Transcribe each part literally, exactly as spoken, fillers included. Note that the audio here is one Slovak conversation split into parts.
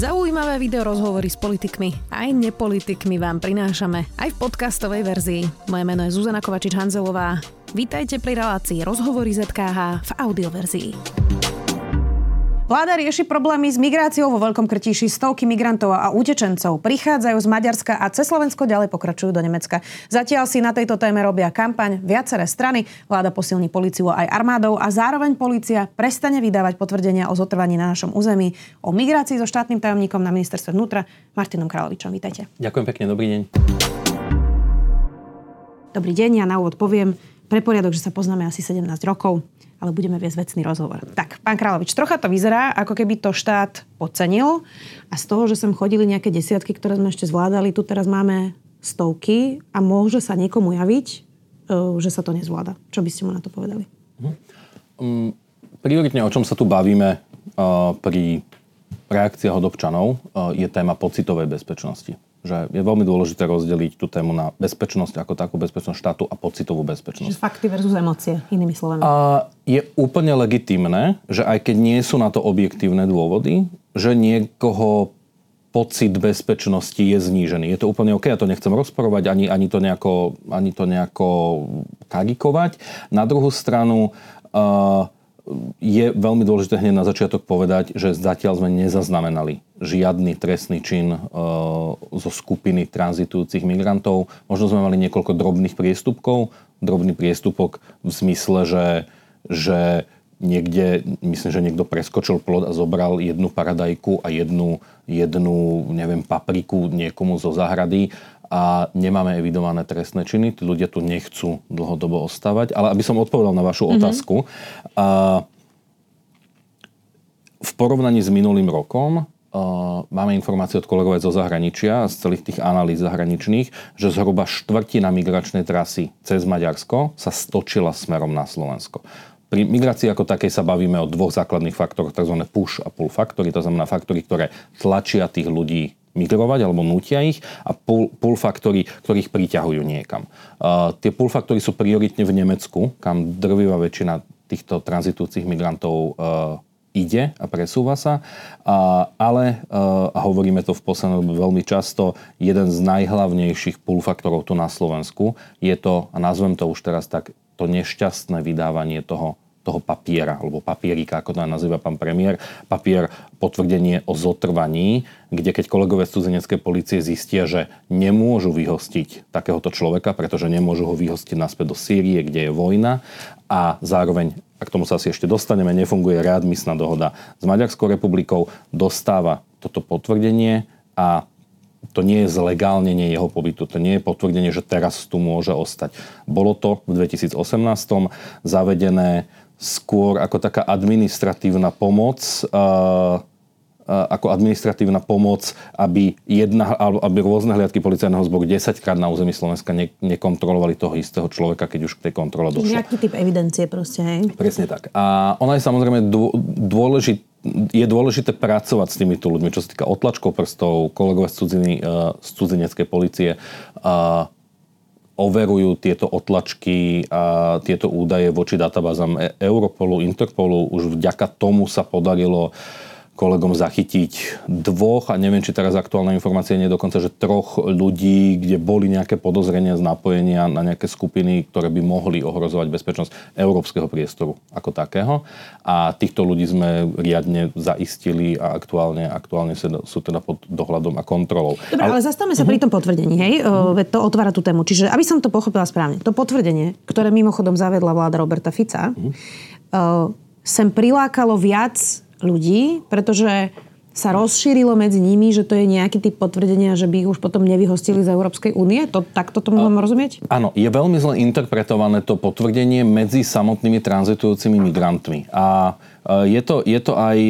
Zaujímavé video rozhovory s politikmi aj nepolitikmi vám prinášame aj v podcastovej verzii. Moje meno je Zuzana Kovačič-Hanzelová. Vítajte pri relácii Rozhovory zet ká há v audioverzii. Vláda rieši problémy s migráciou vo Veľkom Krtíši. Stovky migrantov a utečencov prichádzajú z Maďarska a cez Slovensko ďalej pokračujú do Nemecka. Zatiaľ si na tejto téme robia kampaň viaceré strany. Vláda posilní políciu aj armádou a zároveň polícia prestane vydávať potvrdenia o zotrvaní na našom území. O migrácii so štátnym tajomníkom na ministerstve vnútra Martinom Kráľovičom. Vítajte. Ďakujem pekne, dobrý deň. Dobrý deň, ja na úvod poviem pre poriadok, že sa poznáme asi sedemnásť rokov, ale budeme viesť vecný rozhovor. Tak, pán Kráľovič, trocha to vyzerá, ako keby to štát podcenil a z toho, že sem chodili nejaké desiatky, ktoré sme ešte zvládali, tu teraz máme stovky a môže sa niekomu javiť, že sa to nezvláda. Čo by ste mu na to povedali? Mhm. Um, prioritne, o čom sa tu bavíme uh, pri reakciách od občanov, uh, je téma pocitovej bezpečnosti. Že je veľmi dôležité rozdeliť tú tému na bezpečnosť ako takú, bezpečnosť štátu a pocitovú bezpečnosť. Čiže fakty versus emócie, inými slovami. A je úplne legitímne, že aj keď nie sú na to objektívne dôvody, že niekoho pocit bezpečnosti je znížený. Je to úplne OK, ja to nechcem rozporovať, ani, ani, to, nejako, ani to nejako karikovať. Na druhú stranu uh, je veľmi dôležité hneď na začiatok povedať, že zatiaľ sme nezaznamenali žiadny trestný čin e, zo skupiny tranzitujúcich migrantov. Možno sme mali niekoľko drobných priestupkov. Drobný priestupok v zmysle, že, že niekde, myslím, že niekto preskočil plot a zobral jednu paradajku a jednu, jednu neviem, papriku niekomu zo záhrady. A nemáme evidované trestné činy. Tí ľudia tu nechcú dlhodobo ostávať. Ale aby som odpovedal na vašu mm-hmm. otázku. A v porovnaní s minulým rokom a máme informácie od kolegov zo zahraničia, z celých tých analýz zahraničných, že zhruba štvrtina migračnej trasy cez Maďarsko sa stočila smerom na Slovensko. Pri migrácii ako takej sa bavíme o dvoch základných faktoroch, tzv. Push a pull faktory. To znamená faktory, ktoré tlačia tých ľudí migrovať alebo nútia ich a pull, pull faktory, ktorých priťahujú niekam. Uh, tie pull faktory sú prioritne v Nemecku, kam drvivá väčšina týchto tranzitujúcich migrantov uh, ide a presúva sa. Uh, ale, uh, a hovoríme to v poslednom veľmi často, jeden z najhlavnejších pull faktorov tu na Slovensku je to, a nazvem to už teraz tak, to nešťastné vydávanie toho toho papiera, alebo papierika, ako to nazýva pán premiér, papier potvrdenie o zotrvaní, kde keď kolegovia z cudzineckej polície zistia, že nemôžu vyhostiť takéhoto človeka, pretože nemôžu ho vyhostiť naspäť do Sýrie, kde je vojna a zároveň, a k tomu sa asi ešte dostaneme, nefunguje readmisná dohoda s Maďarskou republikou, dostáva toto potvrdenie a to nie je zlegálnenie jeho pobytu. To nie je potvrdenie, že teraz tu môže ostať. Bolo to v dvetisícosemnásť zavedené skôr ako taká administratívna pomoc, uh, uh, ako administratívna pomoc, aby, jedna, aby rôzne hliadky policajného zboru desaťkrát na území Slovenska ne, nekontrolovali toho istého človeka, keď už k tej kontrole došlo. Nejaký typ evidencie proste, hej? Presne tak. A ona je samozrejme dôležitá. Je dôležité pracovať s týmito ľuďmi, čo sa týka otlačkov prstov, kolegovia z, cudziny, z cudzineckej polície uh, overujú tieto otlačky a tieto údaje voči databázam Europolu, Interpolu. Už vďaka tomu sa podarilo kolegom zachytiť dvoch, a neviem, či teraz aktuálna informácia nie je dokonca, že troch ľudí, kde boli nejaké podozrenia z napojenia na nejaké skupiny, ktoré by mohli ohrozovať bezpečnosť európskeho priestoru ako takého. A týchto ľudí sme riadne zaistili a aktuálne, aktuálne sú teda pod dohľadom a kontrolou. Dobre, ale, ale zastavme sa uh-huh. pri tom potvrdení, hej? Uh-huh. Veď to otvára tú tému. Čiže, aby som to pochopila správne, to potvrdenie, ktoré mimochodom zavedla vláda Roberta Fica, uh-huh. uh, sem prilákalo viac ľudí, pretože sa rozšírilo medzi nimi, že to je nejaký typ potvrdenia, že by ich už potom nevyhostili z Európskej únie? To, takto tomu mám rozumieť? Áno, je veľmi zle interpretované to potvrdenie medzi samotnými tranzitujúcimi migrantmi. A je to, je to aj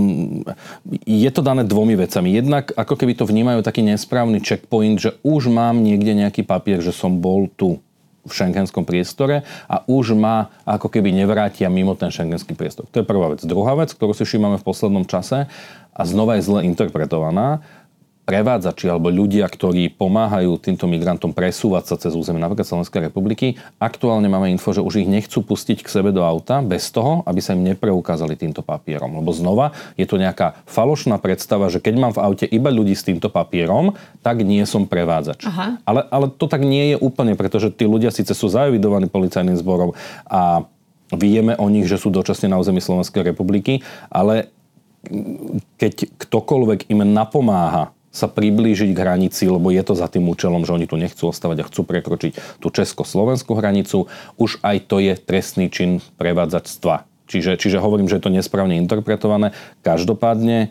je to dané dvomi vecami. Jednak ako keby to vnímajú taký nesprávny checkpoint, že už mám niekde nejaký papier, že som bol tu v schengenskom priestore a už ma ako keby nevrátia mimo ten schengenský priestor. To je prvá vec. Druhá vec, ktorú si všímame v poslednom čase a znova je zle interpretovaná, prevádzači alebo ľudia, ktorí pomáhajú týmto migrantom presúvať sa cez územie napríklad Slovenskej republiky, aktuálne máme info, že už ich nechcú pustiť k sebe do auta bez toho, aby sa im nepreukázali týmto papierom. Lebo znova je to nejaká falošná predstava, že keď mám v aute iba ľudí s týmto papierom, tak nie som prevádzač. Ale, ale to tak nie je úplne, pretože tí ľudia síce sú zaevidovaní policajným zborom a vieme o nich, že sú dočasne na území Slovenskej republiky, ale keď ktokoľvek im napomáha sa priblížiť k hranici, lebo je to za tým účelom, že oni tu nechcú ostávať a chcú prekročiť tú česko-slovenskú hranicu, už aj to je trestný čin prevádzačstva. Čiže, čiže hovorím, že je to nesprávne interpretované. Každopádne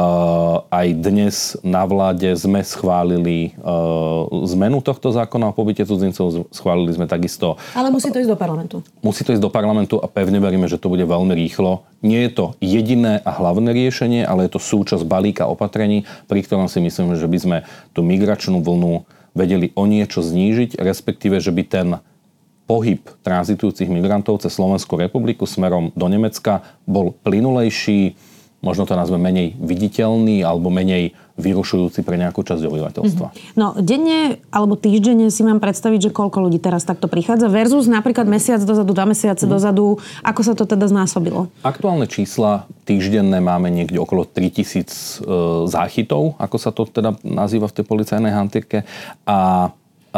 uh, aj dnes na vláde sme schválili uh, zmenu tohto zákona o pobyte cudzincov. Schválili sme takisto... Ale musí to ísť do parlamentu. Musí to ísť do parlamentu a pevne veríme, že to bude veľmi rýchlo. Nie je to jediné a hlavné riešenie, ale je to súčasť balíka opatrení, pri ktorom si myslím, že by sme tú migračnú vlnu vedeli o niečo znížiť, respektíve, že by ten pohyb tranzitujúcich migrantov cez Slovenskú republiku smerom do Nemecka bol plynulejší, možno to nazve menej viditeľný alebo menej vyrušujúci pre nejakú časť obyvateľstva. Mm-hmm. No denne alebo týždenne si mám predstaviť, že koľko ľudí teraz takto prichádza versus napríklad mesiac dozadu, dva mesiace mm. dozadu. Ako sa to teda znásobilo? Aktuálne čísla týždenné máme niekde okolo tritisíc e, záchytov, ako sa to teda nazýva v tej policajnej hantírke. A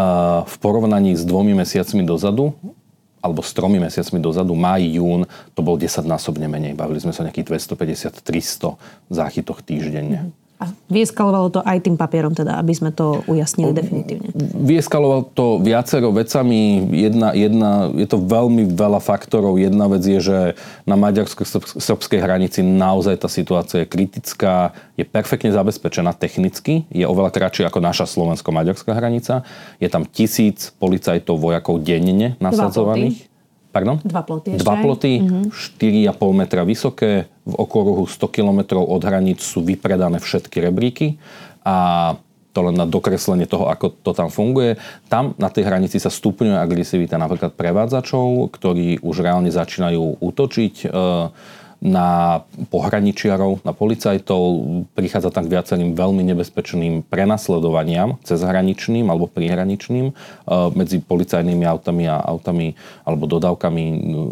v porovnaní s dvomi mesiacmi dozadu, alebo s tromi mesiacmi dozadu, máj, jún, to bol desaťnásobne menej. Bavili sme sa o nejakých dvestopäťdesiat až tristo záchytoch týždenne. A vyeskalovalo to aj tým papierom, teda, aby sme to ujasnili definitívne. Vyeskalovalo to viacero vecami. Jedna, jedna, je to veľmi veľa faktorov. Jedna vec je, že na maďarsko-srbskej hranici naozaj tá situácia je kritická, je perfektne zabezpečená technicky, je oveľa kratšia ako naša slovensko-maďarská hranica. Je tam tisíc policajtov, vojakov denne nasadzovaných. Pardon? Dva ploty ešte. Dva ploty, mm-hmm. štyri a pol metra vysoké, v okruhu sto kilometrov od hraníc sú vypredané všetky rebríky a to len na dokreslenie toho, ako to tam funguje. Tam na tej hranici sa stupňuje agresivita napríklad prevádzačov, ktorí už reálne začínajú útočiť e, na pohraničiarov, na policajtov. Prichádza tam k viacerým veľmi nebezpečným prenasledovaniam cez hraničným alebo prihraničným medzi policajnými autami a autami alebo dodávkami,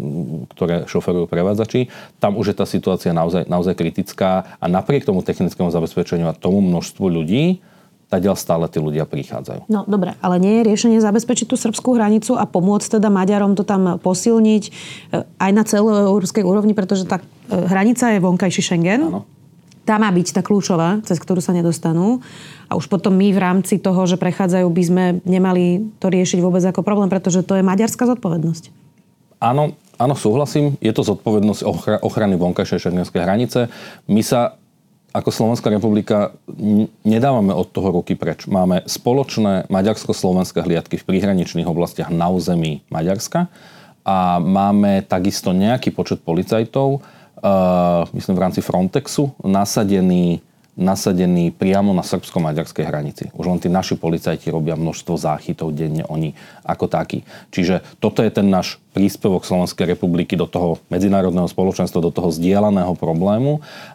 ktoré šoferujú prevádzači. Tam už je tá situácia naozaj, naozaj kritická a napriek tomu technickému zabezpečeniu a tomu množstvu ľudí tadiaľ stále tí ľudia prichádzajú. No dobre, ale nie je riešenie zabezpečiť tú srbskú hranicu a pomôcť teda Maďarom to tam posilniť aj na celoeurópskej úrovni, pretože tá hranica je vonkajší Schengen. Áno. Tá má byť tá kľúčová, cez ktorú sa nedostanú. A už potom my v rámci toho, že prechádzajú, by sme nemali to riešiť vôbec ako problém, pretože to je maďarská zodpovednosť. Áno, áno, súhlasím. Je to zodpovednosť ochrany vonkajšej šengenskej hranice. My sa ako Slovenská republika nedávame od toho ruky preč. Máme spoločné maďarsko-slovenské hliadky v príhraničných oblastiach na území Maďarska a máme takisto nejaký počet policajtov, uh, myslím v rámci Frontexu, nasadený, nasadený priamo na srbsko-maďarskej hranici. Už len tí naši policajti robia množstvo záchytov denne, oni ako takí. Čiže toto je ten náš príspevok Slovenskej republiky do toho medzinárodného spoločenstva, do toho zdieľaného problému,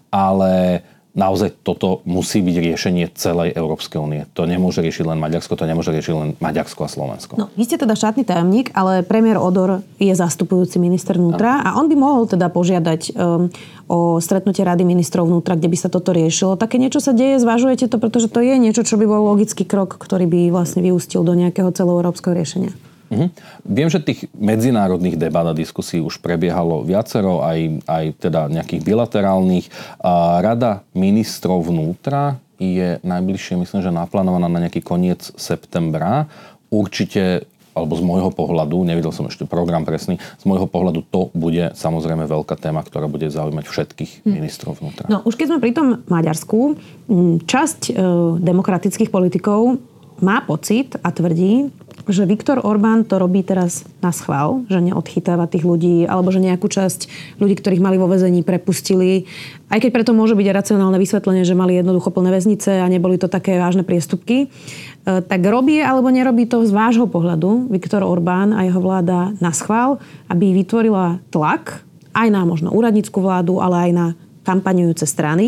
ale naozaj toto musí byť riešenie celej Európskej únie. To nemôže riešiť len Maďarsko, to nemôže riešiť len Maďarsko a Slovensko. No, vy ste teda štátny tajomník, ale premiér Odor je zastupujúci minister vnútra a on by mohol teda požiadať um, o stretnutie Rady ministrov vnútra, kde by sa toto riešilo. Také niečo sa deje, zvažujete to, pretože to je niečo, čo by bol logický krok, ktorý by vlastne vyústil do nejakého celoeurópskeho riešenia. Mhm. Viem, že tých medzinárodných debát a diskusí už prebiehalo viacero, aj, aj teda nejakých bilaterálnych. A Rada ministrov vnútra je najbližšie, myslím, že naplánovaná na nejaký koniec septembra. Určite, alebo z môjho pohľadu, nevidel som ešte program presný, z môjho pohľadu to bude samozrejme veľká téma, ktorá bude zaujímať všetkých hm. ministrov vnútra. No už keď sme pri tom Maďarsku, časť e, demokratických politikov má pocit a tvrdí, že Viktor Orbán to robí teraz na schvál, že neodchytáva tých ľudí, alebo že nejakú časť ľudí, ktorých mali vo väzení, prepustili. Aj keď preto môže byť racionálne vysvetlenie, že mali jednoducho plné väznice a neboli to také vážne priestupky. Tak robí alebo nerobí to z vášho pohľadu Viktor Orbán a jeho vláda na schvál, aby vytvorila tlak aj na možno úradnícku vládu, ale aj na kampaňujúce strany,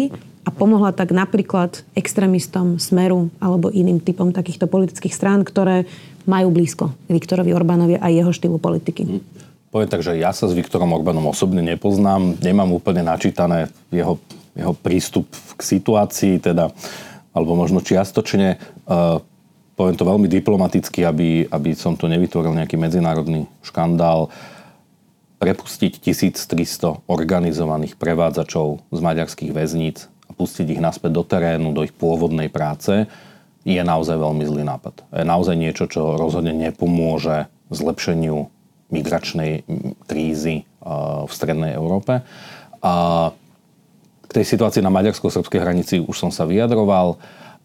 a pomohla tak napríklad extrémistom Smeru alebo iným typom takýchto politických strán, ktoré majú blízko Viktorovi Orbánovi a jeho štýlu politiky. Hm. Poviem tak, že ja sa s Viktorom Orbánom osobne nepoznám, nemám úplne načítané jeho, jeho prístup k situácii, teda, alebo možno čiastočne. Uh, poviem to veľmi diplomaticky, aby, aby som tu nevytvoril nejaký medzinárodný škandál. Prepustiť tisíctristo organizovaných prevádzačov z maďarských väzníc a pustiť ich naspäť do terénu, do ich pôvodnej práce, je naozaj veľmi zlý nápad. Je naozaj niečo, čo rozhodne nepomôže zlepšeniu migračnej krízy v strednej Európe. A k tej situácii na maďarsko-srbskej hranici už som sa vyjadroval.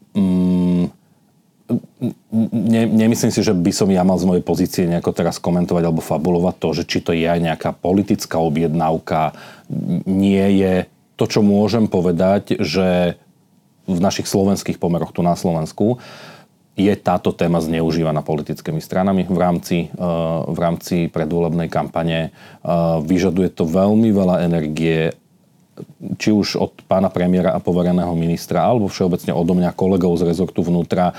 Ne, nemyslím si, že by som ja mal z mojej pozície nejako teraz komentovať alebo fabulovať to, že či to je aj nejaká politická objednávka. Nie je. To, čo môžem povedať, že v našich slovenských pomeroch tu na Slovensku je táto téma zneužívaná politickými stranami v rámci, v rámci predvolebnej kampane. Vyžaduje to veľmi veľa energie, či už od pána premiéra a povereného ministra, alebo všeobecne odo mňa kolegov z rezortu vnútra,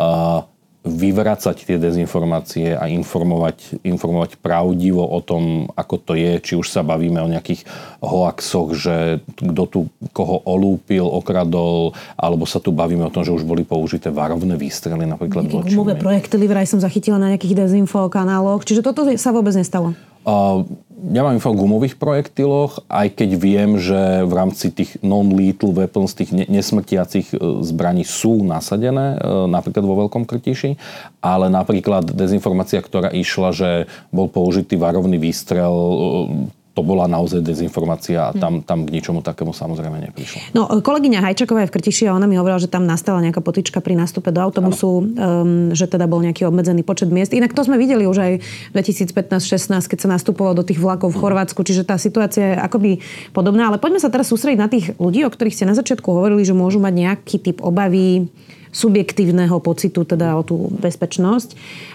vyvracať tie dezinformácie a informovať, informovať pravdivo o tom, ako to je, či už sa bavíme o nejakých hoaxoch, že kto tu koho olúpil, okradol, alebo sa tu bavíme o tom, že už boli použité varovné výstrely napríklad voči. Gumové projektily vraj som zachytila na nejakých dezinfo kanáloch, čiže toto sa vôbec nestalo. Uh, ja mám info o gumových projektiloch, aj keď viem, že v rámci tých non-lethal weapons, tých nesmrtiacich zbraní sú nasadené, uh, napríklad vo Veľkom Krtíši, ale napríklad dezinformácia, ktorá išla, že bol použitý varovný výstrel, uh, to bola naozaj dezinformácia a tam, tam k ničomu takému samozrejme neprišlo. No, kolegyňa Hajčaková je v Krtiši a ona mi hovorila, že tam nastala nejaká potyčka pri nástupe do autobusu, um, že teda bol nejaký obmedzený počet miest. Inak to sme videli už aj v dvetisícpätnásť šestnásť, keď sa nastupovalo do tých vlakov v Chorvátsku, čiže tá situácia je akoby podobná. Ale poďme sa teraz sústrediť na tých ľudí, o ktorých ste na začiatku hovorili, že môžu mať nejaký typ obavy, subjektívneho pocitu, teda o tú bezpečnosť.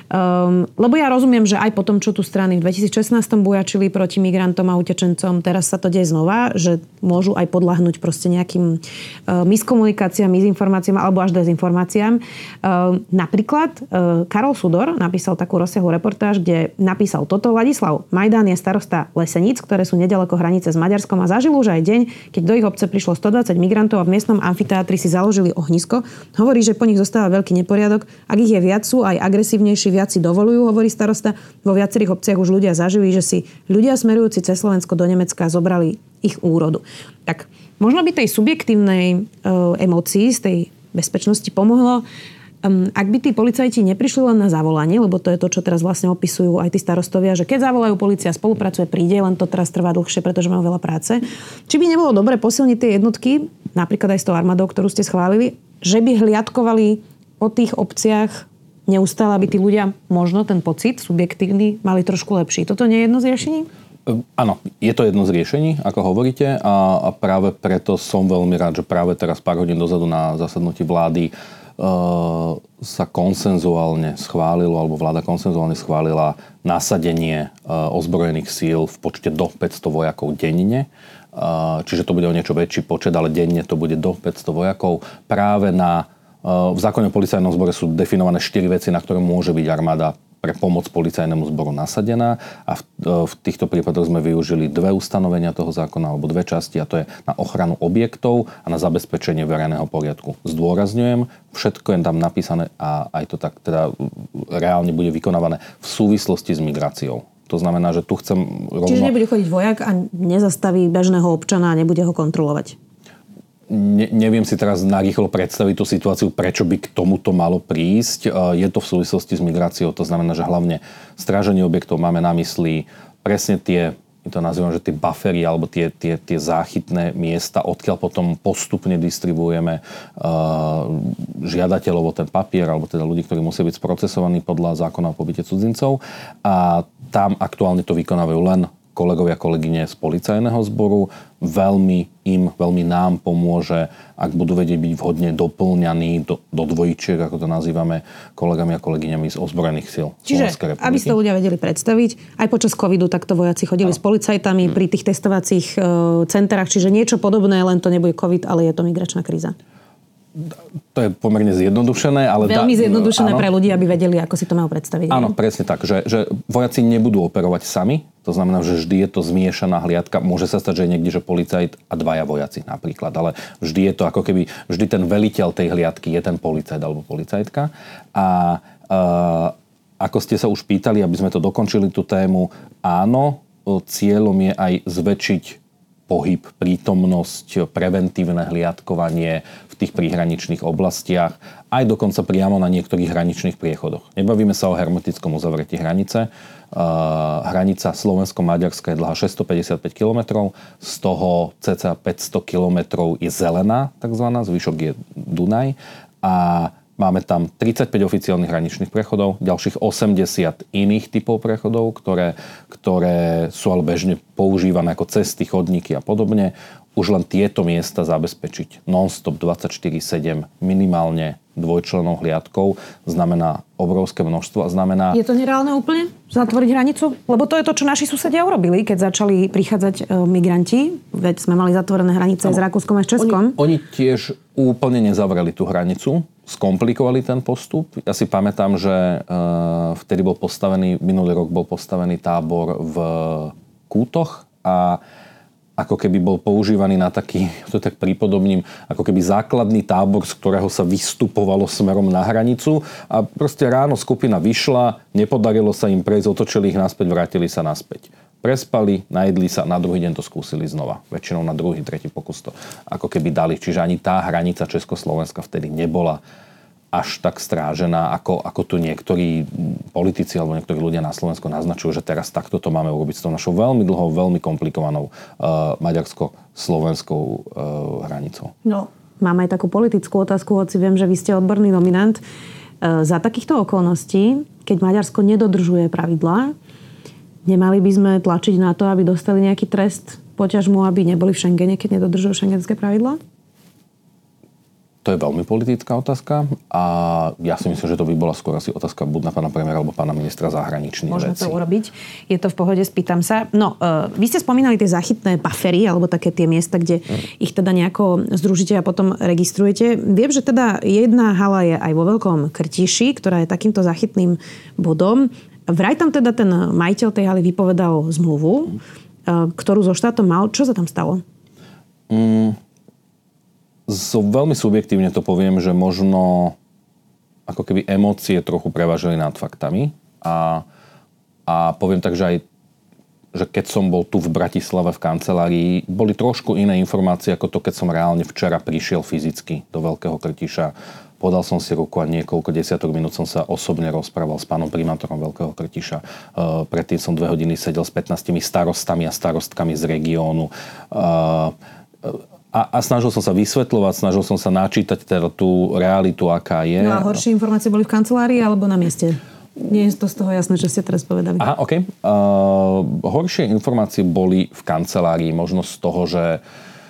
Um, lebo ja rozumiem, že aj po tom, čo tu strany v dvetisícšestnásť bujačili proti migrantom a utečencom, teraz sa to deje znova, že môžu aj podľahnúť proste nejakým uh, miskomunikáciám, mizinformáciám alebo až dezinformáciám. Uh, napríklad uh, Karol Sudor napísal takú rozsiahlu reportáž, kde napísal toto: Ladislav Majdán je starosta Leseníc, ktoré sú nedaleko hranice s Maďarskom, a zažil už aj deň, keď do ich obce prišlo stodvadsať migrantov a v miestnom amfiteátri si založili ohnisko. Hovorí, že po nich zostáva veľký neporiadok. Ak ich je viac, sú aj agresívnejší, viac si dovolujú, hovorí starosta. Vo viacerých obciach už ľudia zažili, že si ľudia smerujúci cez Slovensko do Nemecka zobrali ich úrodu. Tak možno by tej subjektívnej uh, emócii z tej bezpečnosti pomohlo, um, ak by tí policajti neprišli len na zavolanie, lebo to je to, čo teraz vlastne opisujú aj tí starostovia, že keď zavolajú, polícia spolupracuje, príde, len to teraz trvá dlhšie, pretože majú veľa práce. Či by nebolo dobre posilniť tie jednotky, napríklad aj s tou armádou, ktorú ste schválili, že by hliadkovali po tých obciach neustále, aby tí ľudia možno ten pocit subjektívny mali trošku lepší. Toto nie je jedno z riešení? Áno, je to jedno z riešení, ako hovoríte, a, a práve preto som veľmi rád, že práve teraz pár hodín dozadu na zasadnutí vlády e, sa konsenzuálne schválilo, alebo vláda konsenzuálne schválila nasadenie e, ozbrojených síl v počte do päťsto vojakov denne. E, čiže to bude o niečo väčší počet, ale denne to bude do päťsto vojakov. Práve na V zákone o policajnom zbore sú definované štyri veci, na ktoré môže byť armáda pre pomoc policajnému zboru nasadená, a v, v týchto prípadoch sme využili dve ustanovenia toho zákona, alebo dve časti, a to je na ochranu objektov a na zabezpečenie verejného poriadku. Zdôrazňujem, všetko je tam napísané a aj to tak teda reálne bude vykonávané v súvislosti s migráciou. To znamená, že tu chcem rovno... Čiže nebude chodiť vojak a nezastaví bežného občana a nebude ho kontrolovať. Ne, neviem si teraz narýchlo predstaviť tú situáciu, prečo by k tomuto malo prísť. Je to v súvislosti s migráciou, to znamená, že hlavne stráženie objektov máme na mysli presne tie, my to nazývame, že tie buffery alebo tie, tie, tie záchytné miesta, odkiaľ potom postupne distribuujeme uh, žiadateľov o ten papier, alebo teda ľudí, ktorí musia byť sprocesovaní podľa zákona o pobyte cudzincov. A tam aktuálne to vykonávajú len kolegovia, kolegyne z policajného zboru. Veľmi im, veľmi nám pomôže, ak budú vedieť byť vhodne doplňaní do, do dvojičiek, ako to nazývame, kolegami a kolegyňami z ozbrojených síl Slovenskej republiky. Čiže, aby ste ľudia vedeli predstaviť, aj počas covidu takto vojaci chodili no. s policajtami hmm. pri tých testovacích e, centrách, čiže niečo podobné, len to nebude covid, ale je to migračná kríza. To je pomerne zjednodušené, ale... Veľmi zjednodušené áno. pre ľudí, aby vedeli, ako si to majú predstaviť. Áno, presne tak, že, že vojaci nebudú operovať sami, to znamená, že vždy je to zmiešaná hliadka. Môže sa stať, že je niekde, že policajt a dvaja vojaci napríklad, ale vždy je to ako keby, vždy ten veliteľ tej hliadky je ten policajt alebo policajtka. A uh, ako ste sa už pýtali, aby sme to dokončili tú tému, áno, cieľom je aj zväčšiť pohyb, prítomnosť, preventívne hliadkovanie v tých príhraničných oblastiach, aj dokonca priamo na niektorých hraničných priechodoch. Nebavíme sa o hermetickom uzavretí hranice. Uh, hranica Slovensko-Maďarska je dlhá šesťstopäťdesiatpäť kilometrov, z toho cca päťsto kilometrov je zelená, takzvaná, zvyšok je Dunaj. A máme tam tridsaťpäť oficiálnych hraničných prechodov, ďalších osemdesiat iných typov prechodov, ktoré, ktoré sú ale bežne používané ako cesty, chodníky a podobne. Už len tieto miesta zabezpečiť non-stop dvadsaťštyri sedem minimálne dvojčlennou hliadkou znamená obrovské množstvo a znamená... Je to nereálne úplne zatvoriť hranicu? Lebo to je to, čo naši susedia urobili, keď začali prichádzať e, migranti. Veď sme mali zatvorené hranice no, s Rakúskom a s Českom. Oni, oni tiež úplne nezavreli tú hranicu, skomplikovali ten postup. Ja si pamätám, že e, vtedy bol postavený, minulý rok bol postavený tábor v Kútoch a ako keby bol používaný na taký, to tak prípodobním, ako keby základný tábor, z ktorého sa vystupovalo smerom na hranicu a proste ráno skupina vyšla, nepodarilo sa im prejsť, otočili ich naspäť, vrátili sa naspäť. Prespali, najedli sa, na druhý deň to skúsili znova. Väčšinou na druhý, tretí pokus to ako keby dali. Čiže ani tá hranica Československa vtedy nebola až tak strážená, ako, ako tu niektorí politici alebo niektorí ľudia na Slovensku naznačujú, že teraz takto to máme urobiť s tou našou veľmi dlhou, veľmi komplikovanou uh, maďarsko-slovenskou uh, hranicou. No, máme aj takú politickú otázku, hoci viem, že vy ste odborný nominant. Uh, za takýchto okolností, keď Maďarsko nedodržuje pravidlá, nemali by sme tlačiť na to, aby dostali nejaký trest poťažmu, aby neboli v Schengene, keď nedodržujú schengenské pravidlá? To je veľmi politická otázka a ja si myslím, že to by bola skôr asi otázka buď na pána premiéra alebo pána ministra zahraničných vecí. Môžeme to urobiť. Je to v pohode, spýtam sa. No, uh, vy ste spomínali tie záchytné buffery alebo také tie miesta, kde mm. ich teda nejako združíte a potom registrujete. Viem, že teda jedna hala je aj vo Veľkom Krtíši, ktorá je takýmto záchytným bodom. Vraj tam teda ten majiteľ tej haly vypovedal zmluvu, mm. uh, ktorú so štátom mal. Čo sa tam stalo? Mm. So, veľmi subjektívne to poviem, že možno ako keby emócie trochu prevážili nad faktami a, a poviem tak, že aj že keď som bol tu v Bratislave v kancelárii, boli trošku iné informácie ako to, keď som reálne včera prišiel fyzicky do Veľkého Krtíša. Podal som si ruku a niekoľko desiatok minút som sa osobne rozprával s pánom primátorom Veľkého Krtíša. Uh, predtým som dve hodiny sedel s pätnástimi starostami a starostkami z regiónu. Uh, A, a snažil som sa vysvetľovať, snažil som sa načítať teda tú realitu, aká je. No a horšie informácie boli v kancelárii alebo na mieste? Nie je to z toho jasné, čo ste teraz povedali. Aha, OK. Uh, horšie informácie boli v kancelárii, možno z toho, že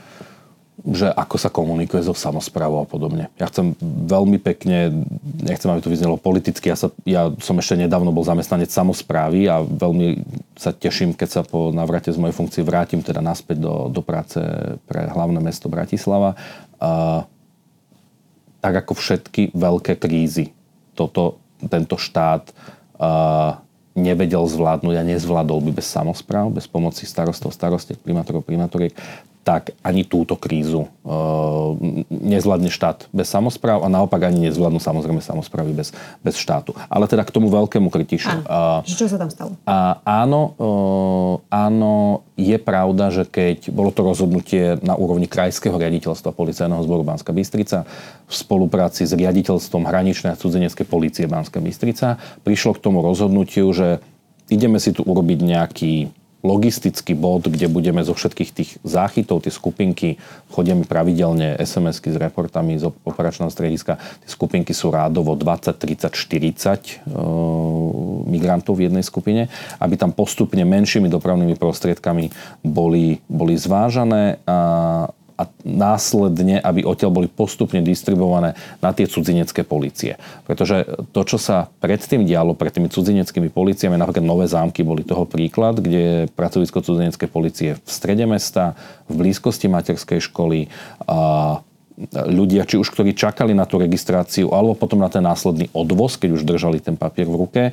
že ako sa komunikuje so samosprávou a podobne. Ja chcem veľmi pekne, nechcem, aby to vyznelo politicky, ja, sa, ja som ešte nedávno bol zamestnanec samosprávy a veľmi sa teším, keď sa po navrate z mojej funkcie vrátim teda naspäť do, do práce pre hlavné mesto Bratislava. Uh, tak ako všetky veľké krízy, toto, tento štát uh, nevedel zvládnuť a nezvládol by bez samospráv, bez pomoci starostov, starostiek, primátorov, primátoriek, tak ani túto krízu uh, nezvládne štát bez samospráv a naopak ani nezvládnu samozrejme samosprávy bez, bez štátu. Ale teda k tomu Veľkému Krtíšu. Áno. Uh, čo sa tam stalo? Uh, áno, uh, áno, je pravda, že keď bolo to rozhodnutie na úrovni Krajského riaditeľstva Policajného zboru Banská Bystrica v spolupráci s riaditeľstvom hraničnej a cudzineckej polície Banská Bystrica, prišlo k tomu rozhodnutiu, že ideme si tu urobiť nejaký logistický bod, kde budeme zo všetkých tých záchytov, tie skupinky, chodia mi pravidelne es em esky s reportami z operačného strediska, tie skupinky sú rádovo dvadsať, tridsať, štyridsať e, migrantov v jednej skupine, aby tam postupne menšími dopravnými prostriedkami boli, boli zvážané a a následne, aby odtiaľ boli postupne distribuované na tie cudzinecké polície. Pretože to, čo sa predtým dialo, pred tými cudzineckými políciami, napríklad Nové Zámky boli toho príklad, kde je pracovisko cudzineckej polície v strede mesta, v blízkosti materskej školy, a ľudia, či už ktorí čakali na tú registráciu, alebo potom na ten následný odvoz, keď už držali ten papier v ruke,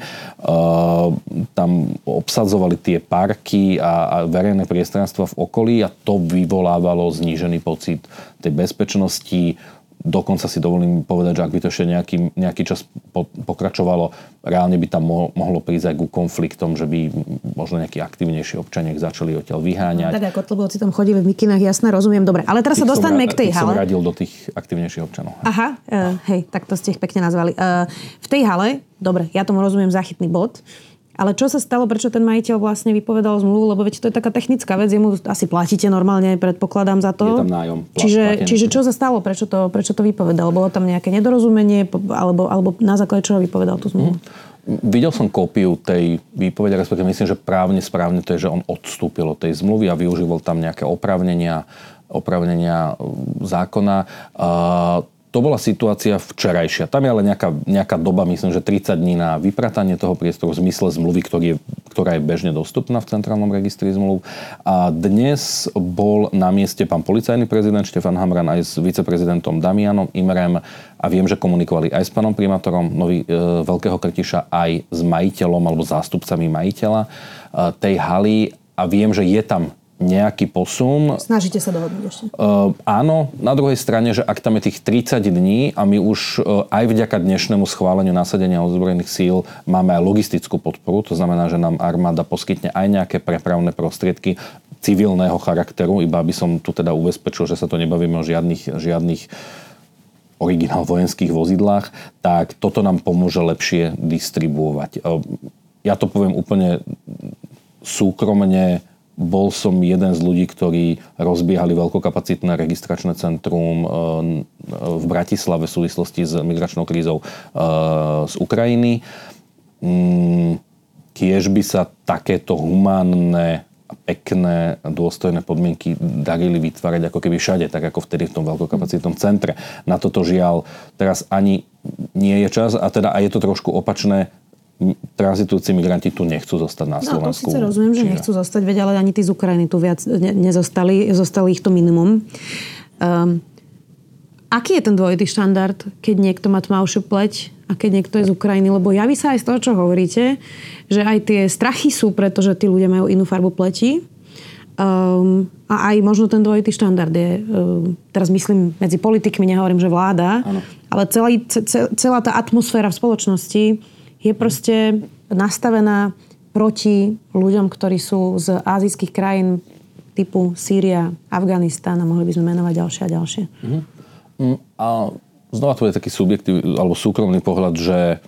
tam obsadzovali tie parky a, a verejné priestranstva v okolí a to vyvolávalo znížený pocit tej bezpečnosti. Dokonca si dovolím povedať, že ak by to ešte nejaký, nejaký čas po, pokračovalo, reálne by tam mo, mohlo prísť aj ku konfliktom, že by možno nejakí aktivnejší občania začali odtiaľ vyháňať. No, tak ako Kotlebovci tam chodili v mikinách, jasné, rozumiem, dobre. Ale teraz tých sa dostaňme k tej hale. Som radil do tých aktivnejších občanov. Aha, uh, hej, tak to ste ich pekne nazvali. Uh, v tej hale, dobre, ja tomu rozumiem, záchytný bod. Ale čo sa stalo, prečo ten majiteľ vlastne vypovedal zmluvu, lebo veď to je taká technická vec, jemu asi platíte normálne, predpokladám za to. Je tam nájom. Čiže, čiže čo sa stalo, prečo to, prečo to vypovedal? Bolo tam nejaké nedorozumenie, alebo, alebo na základe čoho vypovedal tú zmluvu? Mm. Videl som kópiu tej výpovede, respektíve myslím, že právne správne to je, že on odstúpil od tej zmluvy a využíval tam nejaké oprávnenia, oprávnenia zákona. Uh, To bola situácia včerajšia. Tam je ale nejaká, nejaká doba, myslím, že tridsať dní na vypratanie toho priestoru v zmysle zmluvy, ktorý je, ktorá je bežne dostupná v Centrálnom registri zmluv. A dnes bol na mieste pán policajný prezident Štefan Hamran aj s viceprezidentom Damianom Imrem a viem, že komunikovali aj s pánom primátorom Nový, e, Veľkého Krtiša, aj s majiteľom alebo zástupcami majiteľa e, tej haly a viem, že je tam nejaký posun. Snažíte sa dohodnúť ešte? Uh, áno, na druhej strane, že ak tam je tých tridsať dní a my už uh, aj vďaka dnešnému schváleniu nasadenia ozbrojených síl máme aj logistickú podporu, to znamená, že nám armáda poskytne aj nejaké prepravné prostriedky civilného charakteru, iba aby som tu teda ubezpečil, že sa to nebavíme o žiadnych, žiadnych originál vojenských vozidlách, tak toto nám pomôže lepšie distribuovať. Uh, ja to poviem úplne súkromne. Bol som jeden z ľudí, ktorí rozbiehali veľkokapacitné registračné centrum v Bratislave v súvislosti s migračnou krízou z Ukrajiny. Tiež by sa takéto humánne, pekné, dôstojné podmienky darili vytvárať ako keby všade, tak ako vtedy v tom veľkokapacitnom centre. Na toto žiaľ teraz ani nie je čas a teda aj je to trošku opačné. Tranzitujúci migranti tu nechcú zostať na Slovensku. No to síce rozumiem, že nechcú zostať, veď ale ani tí z Ukrajiny tu viac ne, nezostali, zostali ich to minimum. Um, aký je ten dvojitý štandard, keď niekto má tmavšiu pleť a keď niekto je z Ukrajiny? Lebo javí sa aj z toho, čo hovoríte, že aj tie strachy sú, pretože tí ľudia majú inú farbu pleti. Um, a aj možno ten dvojitý štandard je, um, teraz myslím medzi politikmi, nehovorím, že vláda, ano. Ale celý, ce, celá tá atmosféra v spoločnosti je proste nastavená proti ľuďom, ktorí sú z ázijských krajín typu Sýria, Afganistán a mohli by sme menovať ďalšie a ďalšie. Mm-hmm. A znova to je taký subjektív, alebo súkromný pohľad, že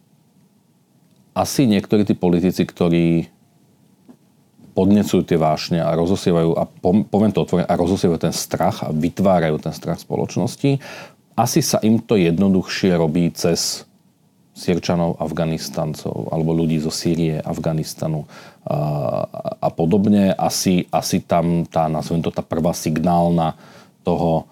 asi niektorí tí politici, ktorí podnecujú tie vášne a rozosievajú, a poviem to otvorene, a rozosievajú ten strach a vytvárajú ten strach spoločnosti, asi sa im to jednoduchšie robí cez Sýrčanov, Afganistancov alebo ľudí zo Sýrie, Afganistanu a, a podobne. Asi, asi tam tá, nazvem to, tá prvá signálna toho...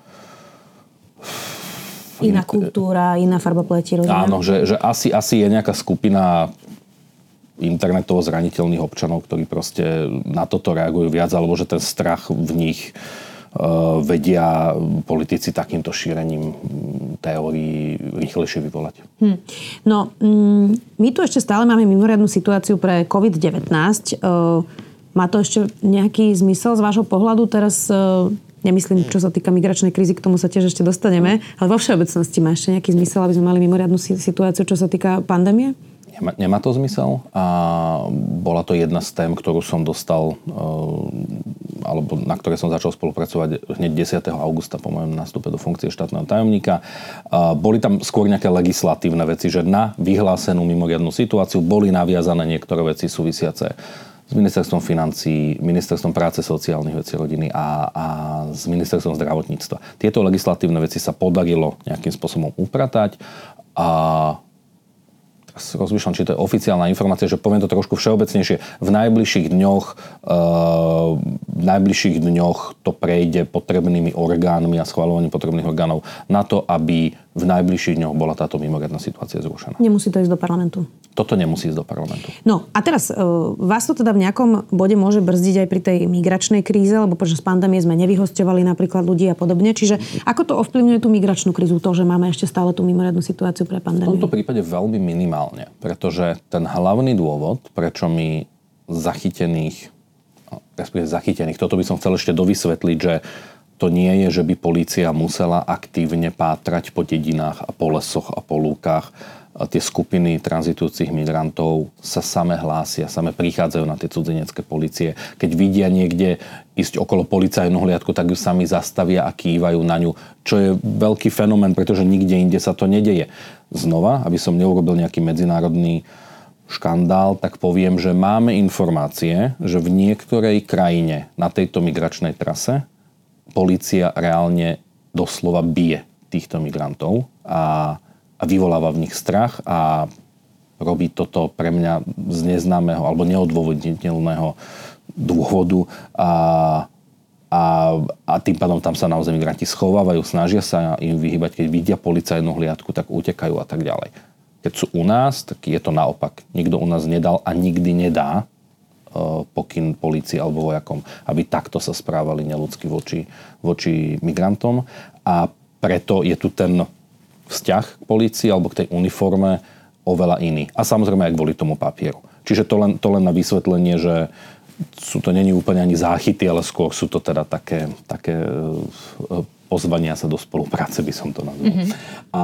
Iná kultúra, iná farba pleti, rozumiem. Áno, že, že asi, asi je nejaká skupina internetovo zraniteľných občanov, ktorí proste na toto reagujú viac, alebo že ten strach v nich vedia politici takýmto šírením teórií rýchlejšie vyvolať. Hm. No, my tu ešte stále máme mimoriadnu situáciu pre covid devätnásť. Má to ešte nejaký zmysel z vášho pohľadu? Teraz nemyslím, čo sa týka migračnej krízy, k tomu sa tiež ešte dostaneme, ale vo všeobecnosti má ešte nejaký zmysel, aby sme mali mimoriadnu situáciu, čo sa týka pandémie? Nemá, nemá to zmysel a bola to jedna z tém, ktorú som dostal, alebo na ktoré som začal spolupracovať hneď desiateho augusta po mojom nástupe do funkcie štátneho tajomníka. Boli tam skôr nejaké legislatívne veci, že na vyhlásenú mimoriadnu situáciu boli naviazané niektoré veci súvisiace s ministerstvom financií, ministerstvom práce, sociálnych vecí, rodiny a, a s ministerstvom zdravotníctva. Tieto legislatívne veci sa podarilo nejakým spôsobom upratať a rozmýšľam, či to je oficiálna informácia, že poviem to trošku všeobecnejšie. V najbližších dňoch, e, v najbližších dňoch to prejde potrebnými orgánmi a schvaľovaním potrebných orgánov na to, aby v najbližších dňoch bola táto mimoriadna situácia zrušená. Nemusí to ísť do parlamentu. Toto nemusí ísť do parlamentu. No a teraz, e, vás to teda v nejakom bode môže brzdiť aj pri tej migračnej kríze, lebo počas pandémie sme nevyhosťovali napríklad ľudí a podobne. Čiže ako to ovplyvňuje tú migračnú krízu, to, že máme ešte stále tú mimoriadnu situáciu pre pandémiu? V tomto prípade veľmi minimálne, pretože ten hlavný dôvod, prečo my zachytených, respektíve zachytených, toto by som chcel ešte dovysvetliť, že to nie je, že by polícia musela aktívne pátrať po dedinách a po lesoch a po lúkach. Tie skupiny tranzitujúcich migrantov sa same hlásia, same prichádzajú na tie cudzinecké polície. Keď vidia niekde ísť okolo policajnú hliadku, tak ju sami zastavia a kývajú na ňu, čo je veľký fenomén, pretože nikde inde sa to nedeje. Znova, aby som neurobil nejaký medzinárodný škandál, tak poviem, že máme informácie, že v niektorej krajine na tejto migračnej trase polícia reálne doslova bije týchto migrantov a a vyvoláva v nich strach a robí toto pre mňa z neznámeho alebo neodôvodniteľného dôvodu a, a, a tým pádom tam sa naozaj migranti schovávajú, snažia sa im vyhýbať, keď vidia policajnú hliadku, tak utekajú a tak ďalej. Keď sú u nás, tak je to naopak. Nikto u nás nedal a nikdy nedá uh, pokyn polícii alebo vojakom, aby takto sa správali neľudsky voči, voči migrantom a preto je tu ten vzťah k polícii alebo k tej uniforme oveľa iný. A samozrejme aj kvôli tomu papieru. Čiže to len, to len na vysvetlenie, že sú to není úplne ani záchyty, ale skôr sú to teda také, také pozvania sa do spolupráce, by som to nazval. Mm-hmm. A,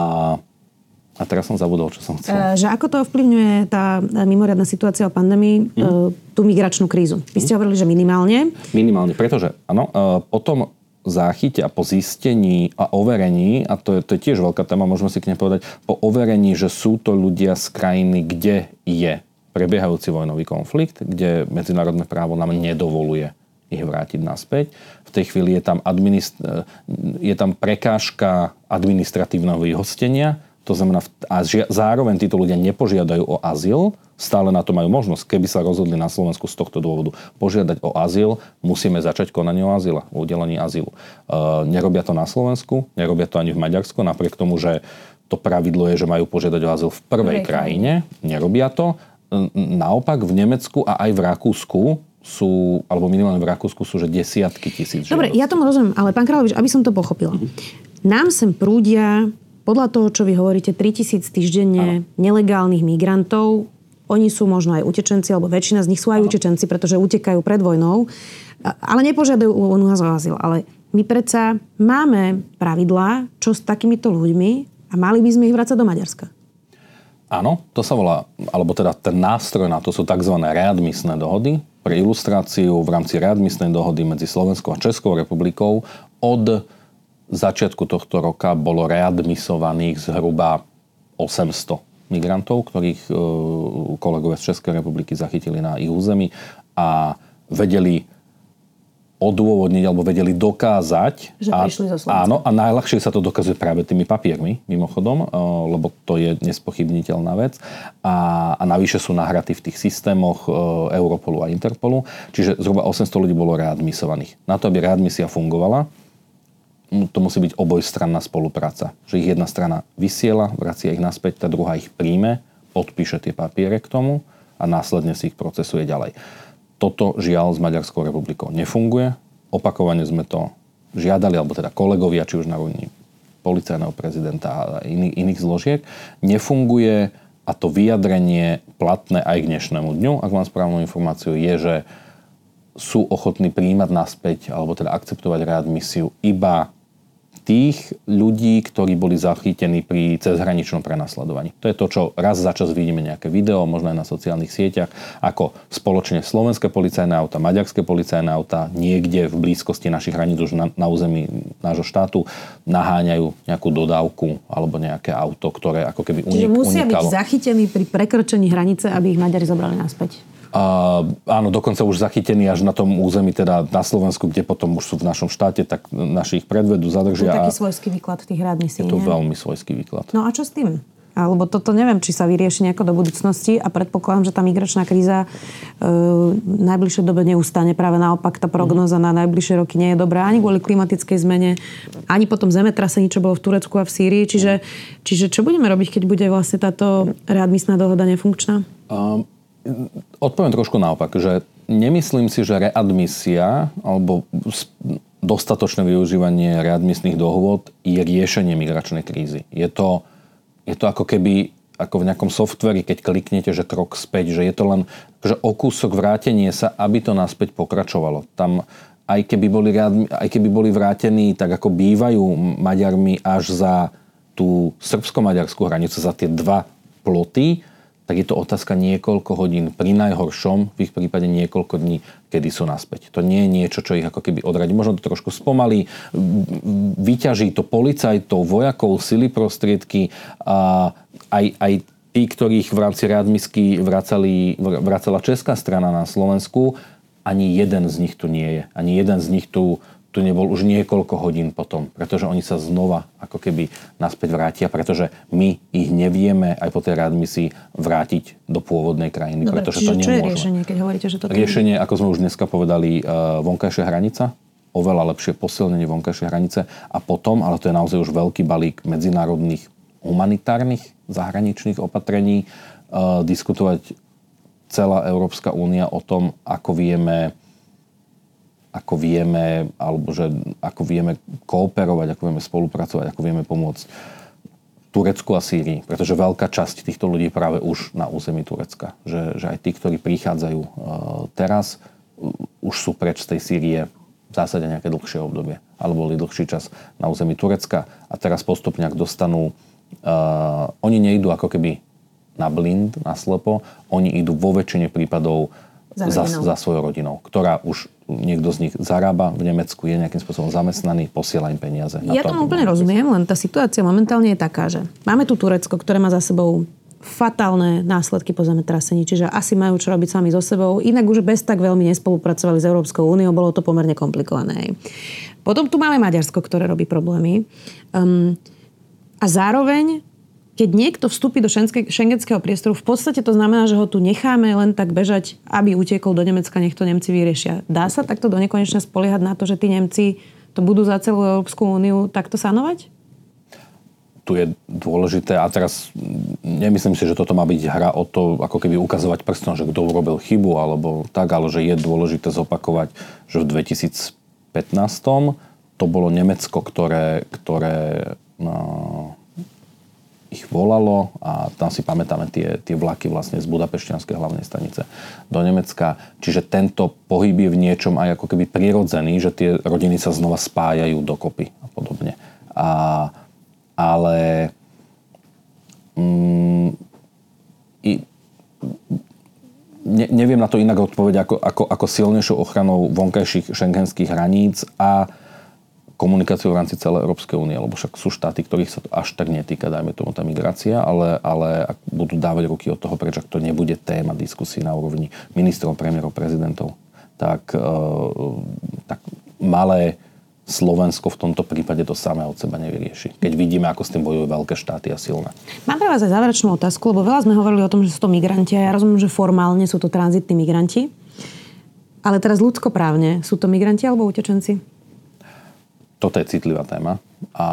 a teraz som zabudol, čo som chcel. E, že ako to ovplyvňuje tá mimoriadna situácia o pandémii, mm-hmm. tú migračnú krízu? Vy ste mm-hmm. hovorili, že minimálne. Minimálne, pretože áno, potom záchyte a po zistení a overení, a to je, to je tiež veľká téma, môžeme si k nej povedať, po overení, že sú to ľudia z krajiny, kde je prebiehajúci vojnový konflikt, kde medzinárodné právo nám nedovoluje ich vrátiť naspäť. V tej chvíli je tam, administ- je tam prekážka administratívneho vyhostenia, to znamená, a žia- zároveň títo ľudia nepožiadajú o azyl, stále na to majú možnosť. Keby sa rozhodli na Slovensku z tohto dôvodu požiadať o azyl, musíme začať konanie o azyle, o udelení azylu. E, nerobia to na Slovensku, nerobia to ani v Maďarsku, napriek tomu, že to pravidlo je, že majú požiadať o azyl v prvej Prvej krajine. Nerobia to. E, naopak v Nemecku a aj v Rakúsku sú, alebo minimálne v Rakúsku sú, že desiatky tisíc žiadostí. Dobre, ja tomu rozumiem, ale pán Kráľovič, aby som to pochopila. Mm-hmm. Nám sem prúdia, podľa toho, čo vy hovoríte, tritisíc týždenne ano. Nelegálnych migrantov. Oni sú možno aj utečenci, alebo väčšina z nich sú aj ano. Utečenci, pretože utekajú pred vojnou, ale nepožiadajú u nás o azyl. Ale my predsa máme pravidlá, čo s takýmito ľuďmi a mali by sme ich vrácať do Maďarska. Áno, to sa volá, alebo teda ten nástroj na to sú tzv. Readmisné dohody. Pre ilustráciu v rámci readmisnej dohody medzi Slovenskou a Českou republikou od začiatku tohto roka bolo readmisovaných zhruba osemsto migrantov, ktorých kolegovia z Českej republiky zachytili na ich území a vedeli odôvodniť alebo vedeli dokázať. Že prišli zo Slovenska. Áno, a najľahšie sa to dokazuje práve tými papiermi, mimochodom, lebo to je nespochybniteľná vec. A, a navyše sú nahratí v tých systémoch Europolu a Interpolu. Čiže zhruba osemsto ľudí bolo readmisovaných. Na to, aby readmisia fungovala, to musí byť obojstranná spolupráca. Že ich jedna strana vysiela, vracia ich naspäť, tá druhá ich príjme, podpíše tie papiere k tomu a následne si ich procesuje ďalej. Toto žiaľ s Maďarskou republikou nefunguje. Opakovane sme to žiadali, alebo teda kolegovia, či už na úrovni policajného prezidenta a iných, iných zložiek. Nefunguje a to vyjadrenie platné aj k dnešnému dňu, ak mám správnu informáciu, je, že sú ochotní prijímať naspäť, alebo teda akceptovať readmisiu iba tých ľudí, ktorí boli zachytení pri cezhraničnom prenasledovaní. To je to, čo raz za čas vidíme nejaké video, možno aj na sociálnych sieťach, ako spoločne slovenské policajné auta, maďarské policajné auta niekde v blízkosti našich hraníc už na, na území nášho štátu naháňajú nejakú dodávku alebo nejaké auto, ktoré ako keby unik, Čiže musia unikalo. byť zachytení pri prekročení hranice, aby ich Maďari zobrali naspäť. Uh, áno, dokonca už zachytení až na tom území, teda na Slovensku, kde potom už sú v našom štáte, tak našich predvedú, zadržia. To je taký svojský výklad tých readmisií, Je to nie? veľmi svojský výklad. No a čo s tým? Alebo toto neviem, či sa vyrieši nejako do budúcnosti a predpokladám, že tá migračná kríza e, v najbližšej dobe neustane. Práve naopak, tá prognóza na najbližšie roky nie je dobrá ani kvôli klimatickej zmene, ani potom zemetrasení, čo bolo v Turecku a v Sýrii. Čiže, čiže čo budeme robiť, keď bude vlastne táto readmisná dohoda nefunkčná? Um, odpoviem trošku naopak, že nemyslím si, že readmisia alebo dostatočné využívanie readmisných dohôd je riešenie migračnej krízy. Je to Je to ako keby, ako v nejakom softveri, keď kliknete, že krok späť, že je to len že o kúsok vrátenie sa, aby to naspäť pokračovalo. Tam, aj keby boli, aj keby boli vrátení, tak ako bývajú Maďarmi až za tú srbsko-maďarskú hranicu, za tie dva ploty, tak je to otázka niekoľko hodín. Pri najhoršom, v ich prípade niekoľko dní, kedy sú naspäť. To nie je niečo, čo ich ako keby odradí. Možno to trošku spomalí, vyťaží to policajtov, vojakov, sily, prostriedky a aj, aj tí, ktorých v rámci readmisky vracali, vracala česká strana na Slovensku, ani jeden z nich tu nie je. Ani jeden z nich tu tu nebol už niekoľko hodín potom, pretože oni sa znova ako keby naspäť vrátia, pretože my ich nevieme aj po tej readmisii vrátiť do pôvodnej krajiny. Dobre, pretože čiže to čo je nemôžeme. riešenie, keď hovoríte, že to... Riešenie, ako sme už dneska povedali, vonkajšia hranica, oveľa lepšie posilnenie vonkajšej hranice a potom, ale to je naozaj už veľký balík medzinárodných humanitárnych zahraničných opatrení, diskutovať celá Európska únia o tom, ako vieme ako vieme, alebo že ako vieme kooperovať, ako vieme spolupracovať, ako vieme pomôcť Turecku a Sýrii. Pretože veľká časť týchto ľudí je práve už na území Turecka. Že, že aj tí, ktorí prichádzajú uh, teraz, uh, už sú preč z tej Sýrie v zásade nejaké dlhšie obdobie. Alebo boli dlhší čas na území Turecka a teraz postupne, ak dostanú... Uh, oni nejdú ako keby na blind, na slepo. Oni idú vo väčšine prípadov za, za, za svojou rodinou, ktorá už niekto z nich zarába v Nemecku, je nejakým spôsobom zamestnaný, posiela im peniaze. Ja tomu úplne rozumiem, len tá situácia momentálne je taká, že máme tu Turecko, ktoré má za sebou fatálne následky po zemetrasení, čiže asi majú čo robiť sami so sebou. Inak už bez tak veľmi nespolupracovali s Európskou úniou, bolo to pomerne komplikované. Potom tu máme Maďarsko, ktoré robí problémy. Um, a zároveň keď niekto vstúpi do šengenského priestoru, v podstate to znamená, že ho tu necháme len tak bežať, aby utiekol do Nemecka, nech to Nemci vyriešia. Dá sa takto donekonečne spoliehať na to, že tí Nemci to budú za celú Európsku úniu takto sanovať? Tu je dôležité, a teraz nemyslím si, že toto má byť hra o to, ako keby ukazovať prstom, že kto urobil chybu, alebo tak, ale že je dôležité zopakovať, že v dvetisícpätnásť to bolo Nemecko, ktoré, ktoré no, ich volalo a tam si pamätáme tie, tie vlaky vlastne z Budapešťanskej hlavnej stanice do Nemecka. Čiže tento pohyb je v niečom aj ako keby prirodzený, že tie rodiny sa znova spájajú dokopy a podobne. A, ale mm, i, ne, neviem na to inak odpovedať ako, ako, ako silnejšou ochranou vonkajších šengenských hraníc a komunikáciu v rámci celej Európskej únie, lebo však sú štáty, ktorých sa to až tak netýka, dajme tomu tá migrácia, ale, ale ak budú dávať ruky od toho preč, ak to nebude téma diskusí na úrovni ministrov, premiérov, prezidentov, tak, e, tak malé Slovensko v tomto prípade to samé od seba nevyrieši. Keď vidíme, ako s tým bojujú veľké štáty a silné. Mám pre vás aj záverečnú otázku, lebo veľa sme hovorili o tom, že sú to migranti a ja rozumiem, že formálne sú to tranzitní migranti, ale teraz ľudskoprávne sú to migranti alebo utečenci? Toto je citlivá téma a,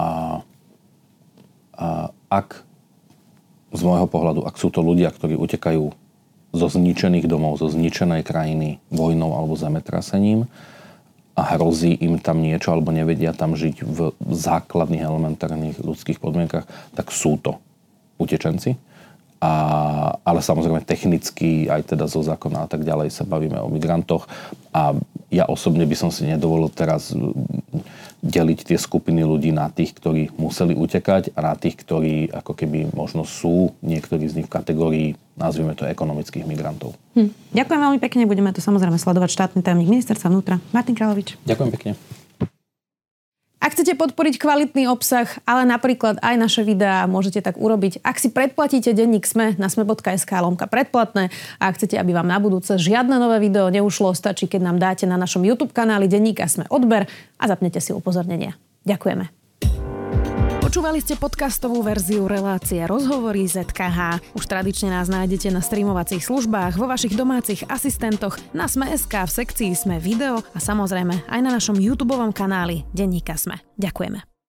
a ak z môjho pohľadu, ak sú to ľudia, ktorí utekajú zo zničených domov, zo zničenej krajiny vojnou alebo zemetrasením a hrozí im tam niečo alebo nevedia tam žiť v základných elementárnych ľudských podmienkach, tak sú to utečenci. A, ale samozrejme technicky, aj teda zo zákona a tak ďalej sa bavíme o migrantoch a ja osobne by som si nedovolil teraz deliť tie skupiny ľudí na tých, ktorí museli utekať a na tých, ktorí ako keby možno sú niektorí z nich v kategórii, nazvime to, ekonomických migrantov. Hm. Ďakujem veľmi pekne, budeme to samozrejme sledovať. Štátny tajomník ministerstva vnútra Martin Kráľovič. Ďakujem pekne. Ak chcete podporiť kvalitný obsah, ale napríklad aj naše videá, môžete tak urobiť. Ak si predplatíte denník SME na sme.sk lomka predplatné a ak chcete, aby vám na budúce žiadne nové video neušlo, stačí, keď nám dáte na našom YouTube kanáli denníka SME odber a zapnete si upozornenia. Ďakujeme. Počúvali ste podcastovú verziu relácie Rozhovory zet ká há. Už tradične nás nájdete na streamovacích službách, vo vašich domácich asistentoch, na Sme.sk, v sekcii Sme video a samozrejme aj na našom YouTubeovom kanáli Denníka Sme. Ďakujeme.